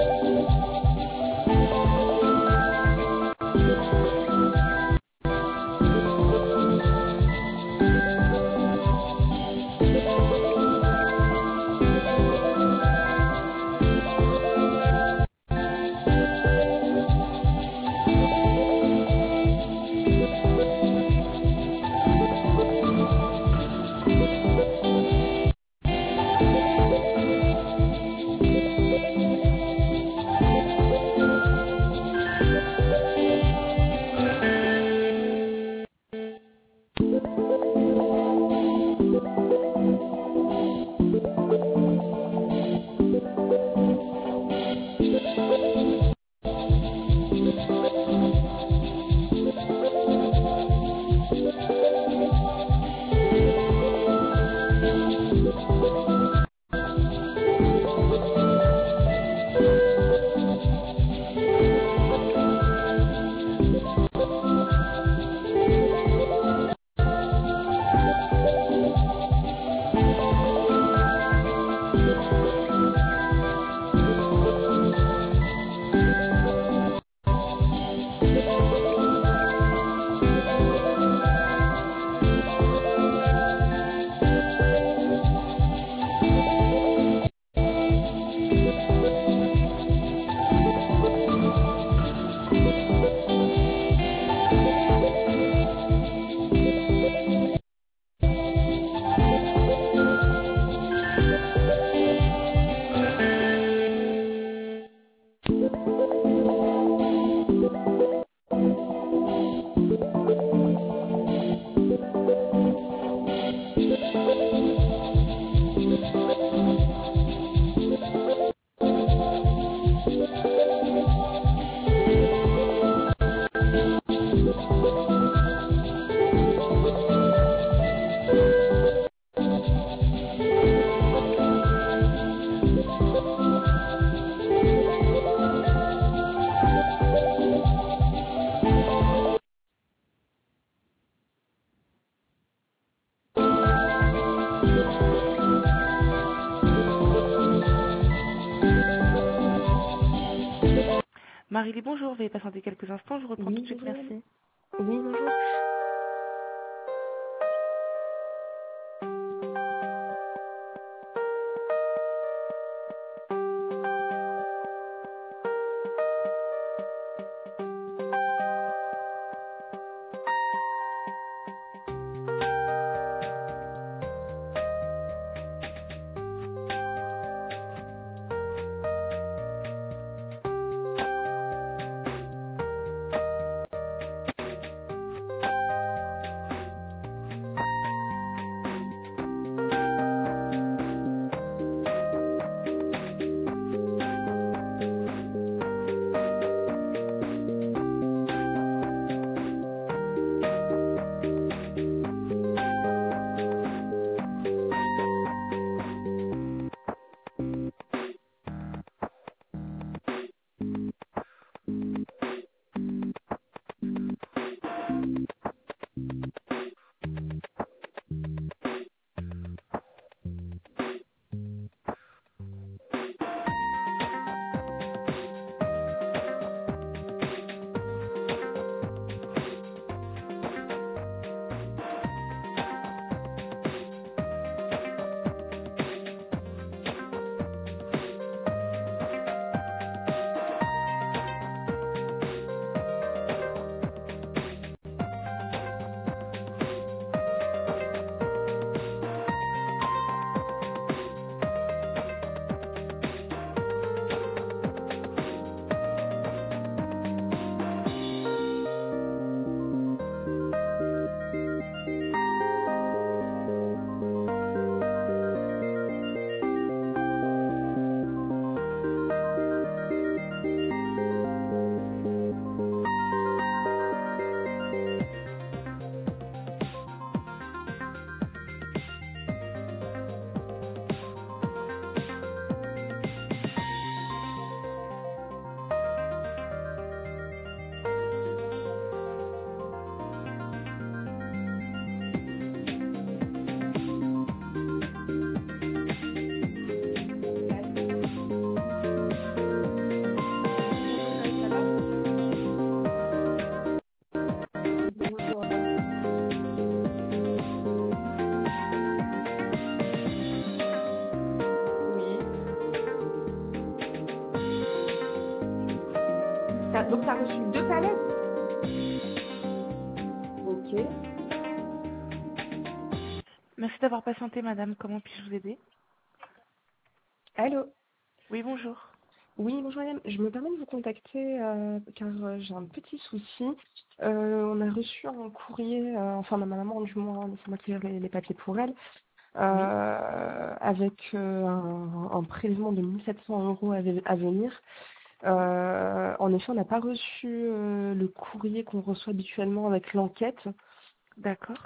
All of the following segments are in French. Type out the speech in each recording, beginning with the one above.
Marie-Lie, bonjour, veuillez patienter quelques instants, je reprends tout de suite, bonjour. merci. Oui, bonjour. Donc, tu as reçu 2 palettes? Ok. Merci d'avoir patienté, madame. Comment puis-je vous aider? Allô? Oui, bonjour. Oui, bonjour madame. Je me permets de vous contacter car j'ai un petit souci. On a reçu un courrier, enfin ma maman du moins, c'est moi qui ai les papiers pour elle, Oui, avec un prélèvement de 1 700 € à venir. En effet, on n'a pas reçu le courrier qu'on reçoit habituellement avec l'enquête. d'accord.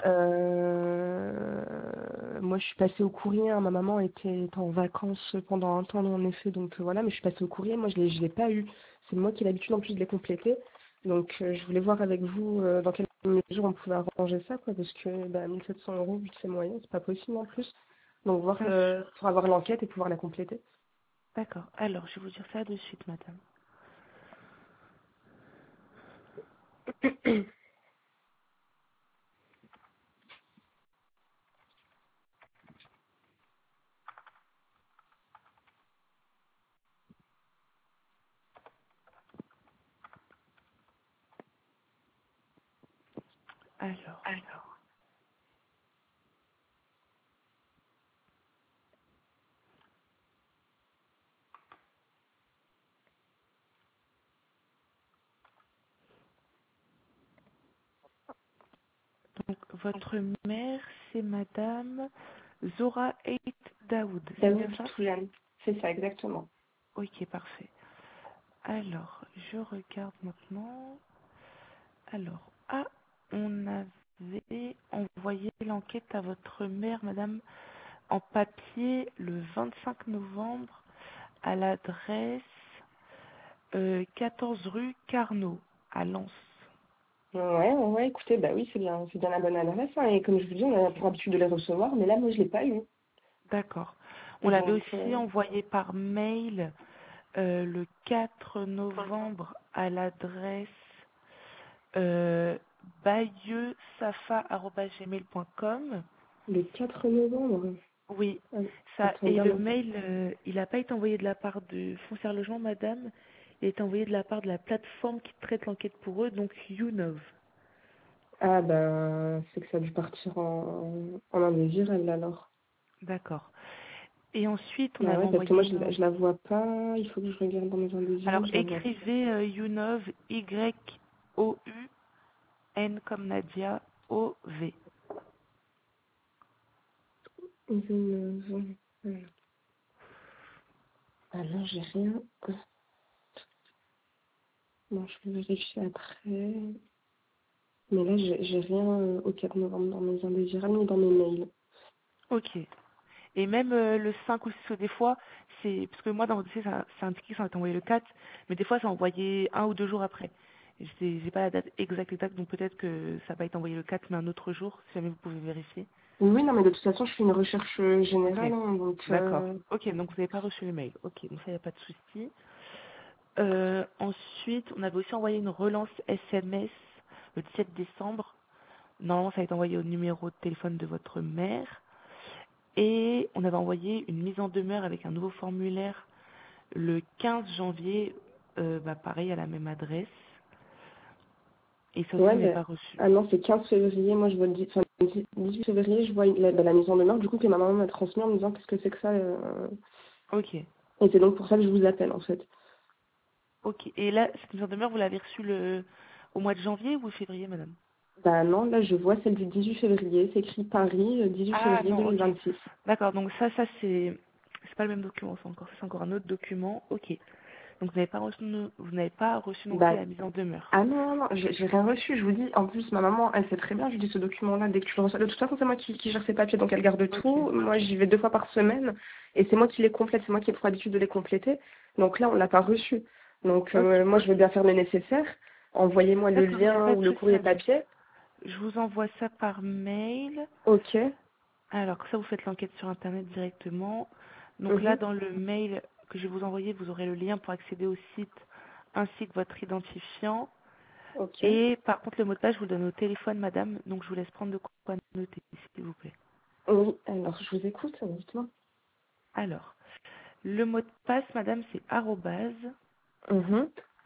Moi, je suis passée au courrier, hein. Ma maman était en vacances pendant un temps, en effet, donc voilà, mais je suis passée au courrier. Moi, je l'ai pas eu. C'est moi qui ai l'habitude en plus de les compléter. Donc, je voulais voir avec vous dans quelle mesure on pouvait arranger ça, quoi, parce que 1 700 €, vu que c'est moyen, c'est pas possible en plus. Donc, voir Bien sûr. pour avoir l'enquête et pouvoir la compléter. D'accord. Alors, je vais vous dire ça de suite, madame. Alors, donc, votre mère, c'est madame Zora Eit Daoud. C'est Daoud bien ça? Toujane, c'est ça, exactement. Ok, parfait. Alors, je regarde maintenant. Alors, on avait envoyé l'enquête à votre mère, madame, en papier le 25 novembre à l'adresse 14 rue Carnot, à Lens. Ouais, écoutez, bah oui, c'est bien la bonne adresse, hein, et comme je vous dis, on a pour habitude de les recevoir, mais là, moi, je l'ai pas eu. D'accord. On l'avait Donc, aussi envoyé par mail le 4 novembre à l'adresse euh, bayeuxsafa@gmail.com. le 4 novembre. Oui, ça, Attendez et un le instant. mail, il n'a pas été envoyé de la part de Foncière Logement, madame. Il est envoyé de la part de la plateforme qui traite l'enquête pour eux, donc YouNov. Ah, bah, c'est que ça a dû partir en indésirable alors. D'accord. Et ensuite, on Bah avait ouais, parce que moi, envoyé je la vois pas. Il faut que je regarde dans mes Alors, indésirables, je la vois pas. écrivez YouNov, YOUN comme Nadia, OV. Ah non, j'ai rien. Non, je vais vérifier après. Mais là, j'ai rien au 4 novembre dans mes indésirables ni dans mes mails. Ok. Et même le 5 ou 6, des fois, c'est parce que moi dans mon dossier c'est indiqué que ça a été envoyé le 4, mais des fois c'est envoyé 1 ou 2 jours après. Et j'ai pas la date exacte, donc peut-être que ça va être envoyé le 4 mais un autre jour, si jamais vous pouvez vérifier. Oui, non, mais de toute façon, je fais une recherche Ok, générale, hein, donc... d'accord. Ok, donc vous n'avez pas reçu le mail. Ok, donc ça, il n'y a pas de souci. Ensuite, on avait aussi envoyé une relance SMS le 17 décembre. Normalement, ça a été envoyé au numéro de téléphone de votre mère. Et on avait envoyé une mise en demeure avec un nouveau formulaire le 15 janvier, pareil, à la même adresse. Et ça aussi, Ouais, vous n'avez ben, pas reçu. ah non, c'est 15 février, moi je vois le 18 février, je vois la mise en demeure, du coup que ma maman m'a transmis en me disant qu'est-ce que c'est que ça. Ok, Et c'est donc pour ça que je vous appelle en fait. ok. Et là, cette mise en demeure, vous l'avez reçue au mois de janvier ou février, madame? Bah non, là je vois celle du 18 février, c'est écrit Paris, 18 Ah février non, ok. 2026. D'accord, donc ça c'est pas le même document, c'est encore un autre document. Ok. Donc vous n'avez pas reçu non plus Bah, la mise en demeure. ah non, j'ai rien reçu, je vous dis, en plus ma maman, elle sait très bien, je lui dis ce document-là, dès que tu le reçois, de toute façon c'est moi qui gère ses papiers, donc elle garde Ok. tout, moi j'y vais 2 fois par semaine, et c'est moi qui les complète, c'est moi qui ai pour habitude de les compléter, donc là on l'a pas reçu. Donc Ok. moi je veux bien faire le nécessaire, envoyez-moi le D'accord, il n'y a lien pas ou de le souci, courrier madame. papier. Je vous envoie ça par mail. Ok. Alors que ça, vous faites l'enquête sur Internet directement. Donc là, Mhm. dans le mail que je vais vous envoyer, vous aurez le lien pour accéder au site ainsi que votre identifiant. Ok. Et par contre, le mot de passe, je vous le donne au téléphone, madame. Donc je vous laisse prendre de quoi noter, s'il vous plaît. Oui, alors je vous écoute, dites-moi. Alors, le mot de passe, madame, c'est arrobase Mhm.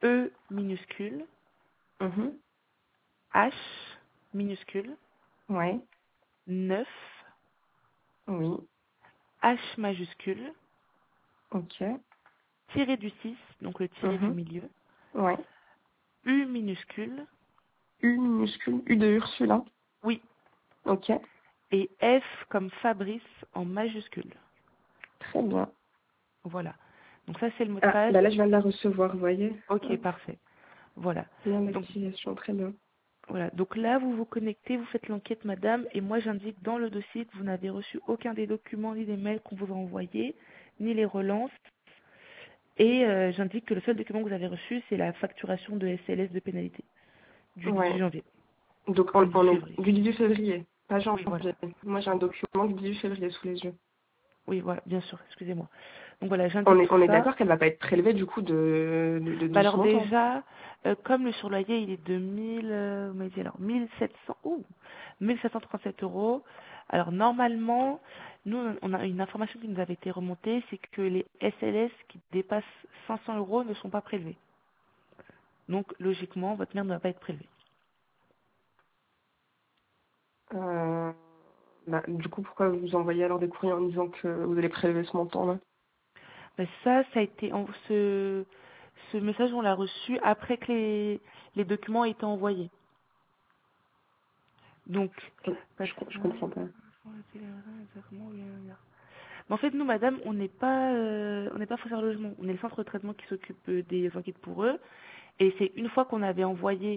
E minuscule, Mhm. H minuscule, Ouais. 9, Oui. H majuscule, Ok. tiré du 6, donc le tiré du Mhm. milieu, Ouais. U minuscule, U minuscule. U de Ursule, hein. oui, Ok. et F comme Fabrice en majuscule. Très bien. Voilà. Donc ça, c'est le mot de Ah, passe. bah là, je viens de la recevoir, vous voyez. Ok, Hop. parfait. Voilà. Lien Donc, d'activation, très bien. voilà. Donc là, vous vous connectez, vous faites l'enquête, madame, et moi, j'indique dans le dossier que vous n'avez reçu aucun des documents ni des mails qu'on vous a envoyés, ni les relances. Et j'indique que le seul document que vous avez reçu, c'est la facturation de SLS de pénalité du 18 Ouais. janvier. Donc, Enfin, du 18 on est février. du 18 février, pas Oui, voilà. janvier. Moi, j'ai un document du 18 février sous les yeux. Oui, voilà, bien sûr, excusez-moi. Donc voilà, j'indique tout On est ça. d'accord qu'elle va pas être prélevée, du coup, Bah de ce alors montant. déjà, comme le surloyer il est de 1000, vous m'avez dit alors 1700, 1737 euros. Alors normalement, nous on a une information qui nous avait été remontée, c'est que les SLS qui dépassent 500 euros ne sont pas prélevés. Donc logiquement, votre mère ne va pas être prélevée. Euh, Bah, du coup, pourquoi vous envoyez alors des courriers en disant que vous allez prélever ce montant-là? Ben ça a été ce message on l'a reçu après que les documents aient été envoyés. Donc parce Je comprends pas. Mais en fait, nous, madame, on n'est pas foncière logement. On est le centre de traitement qui s'occupe des enquêtes pour eux. Et c'est une fois qu'on avait envoyé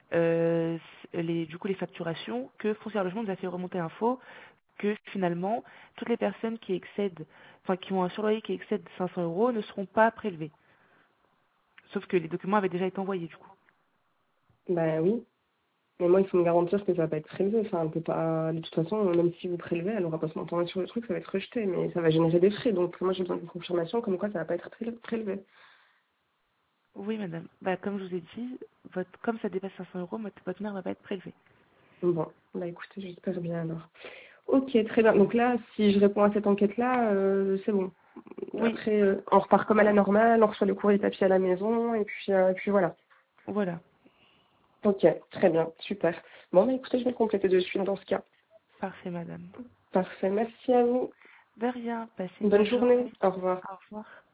du coup, les facturations que foncière logement nous a fait remonter l'info que finalement, toutes les personnes qui excèdent, enfin, qui ont un surloyer qui excède 500 euros ne seront pas prélevées. Sauf que les documents avaient déjà été envoyés, du coup. Bah oui. Mais moi, il faut me garantir que ça va pas être prélevé. Enfin, on peut pas, de toute façon, même si vous prélevez, elle aura pas ce montant sur le truc, ça va être rejeté, mais ça va générer des frais. Donc, moi, j'ai besoin d'une confirmation comme quoi ça va pas être prélevé. Oui, madame. Bah, comme je vous ai dit, comme ça dépasse 500 euros, votre mère ne va pas être prélevée. Bon, bah écoutez, j'espère bien alors. Ok, très bien. Donc là, si je réponds à cette enquête-là, c'est bon. Oui, Après, on repart comme à la normale, on reçoit le courrier papier à la maison, et puis voilà. voilà. Ok, très bien, super. Bon, bah écoutez, je vais le compléter de suite dans ce cas. Parfait, madame. Parfait, merci à vous. De rien. Passez une Bonne bonne journée, journée. au revoir. Au revoir.